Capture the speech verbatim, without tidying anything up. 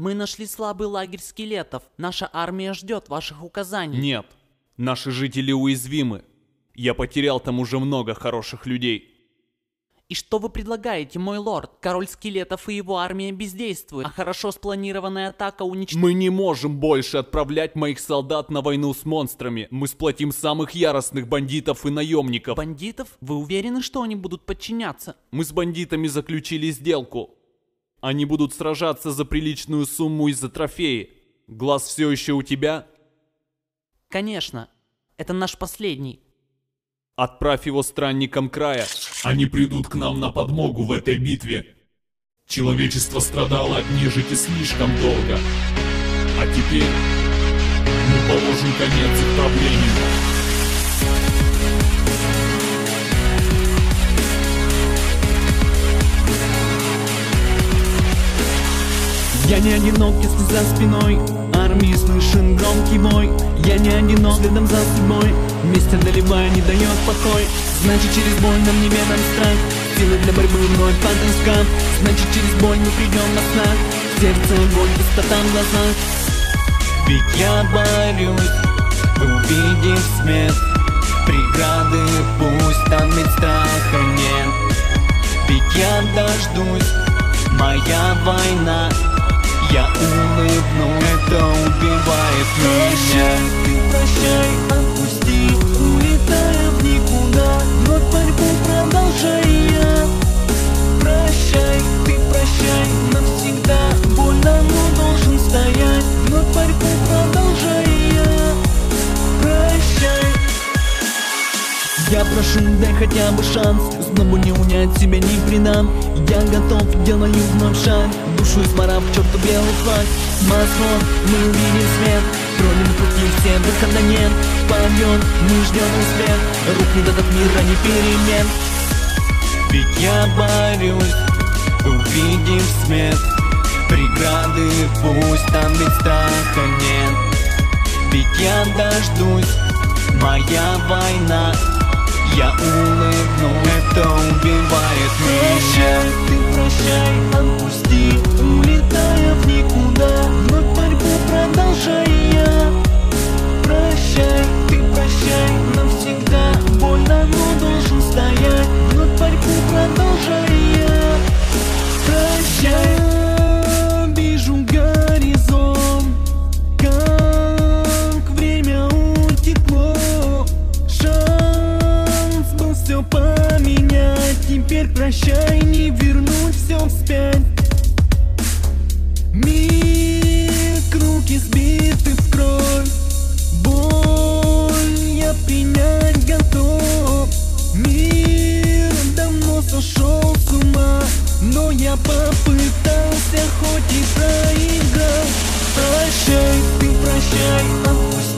Мы нашли слабый лагерь скелетов. Наша армия ждет ваших указаний. Нет, наши жители уязвимы. Я потерял там уже много хороших людей. И что вы предлагаете, мой лорд? Король скелетов и его армия бездействуют, а хорошо спланированная атака уничтожена. Мы не можем больше отправлять моих солдат на войну с монстрами. Мы сплотим самых яростных бандитов и наемников. Бандитов? Вы уверены, что они будут подчиняться? Мы с бандитами заключили сделку. Они будут сражаться за приличную сумму и за трофеи. Глаз все еще у тебя? Конечно. Это наш последний. Отправь его странникам края. Они придут к нам на подмогу в этой битве. Человечество страдало от нежити слишком долго. А теперь мы положим конец их правлению. Я не одинок, если за спиной армии слышен громкий бой. Я не одинок, следом за судьбой вместе одолевая не дает покой. Значит, через боль нам неведом страх, силы для борьбы вновь подыскав. Значит, через боль мы придем на снах, сердце боль, пустота в глазах. Ведь я борюсь, увидев свет, преграды пусть там ведь страха нет. Ведь я дождусь, моя война. Я улыбну, это убивает меня. Ты прощай, отпусти, улетая в никуда, вновь борьбу продолжая. Прощай, ты прощай, навсегда больно, но должен стоять, вновь борьбу продолжая. Прощай. Я прошу, дай хотя бы шанс, снова не унять себя, не предам. Я готов, делаю вновь шаг, душу изморав к черту белый флаг. Масло, мы увидим свет, тронем пути, все выхода нет. Пойдем, мы ждем успех, рухнет этот мир, а не перемен. Ведь я борюсь, увидев свет, преграды пусть там ведь страха нет. Ведь я дождусь, моя война. Я улыбну, это убивает меня. Ты прощай, отпусти, улетая в никуда, вновь борьбу продолжая. Прощай, ты прощай, навсегда больно, но должен стоять, вновь борьбу продолжая. Прощай, вижу горизонт, как время утекло. Все поменять, теперь прощай, не вернуть все вспять. Мир, руки сбиты в кровь, боль я принять готов. Мир давно сошел с ума, но я попытался, хоть и проиграл. Прощай, ты прощай, отпусти.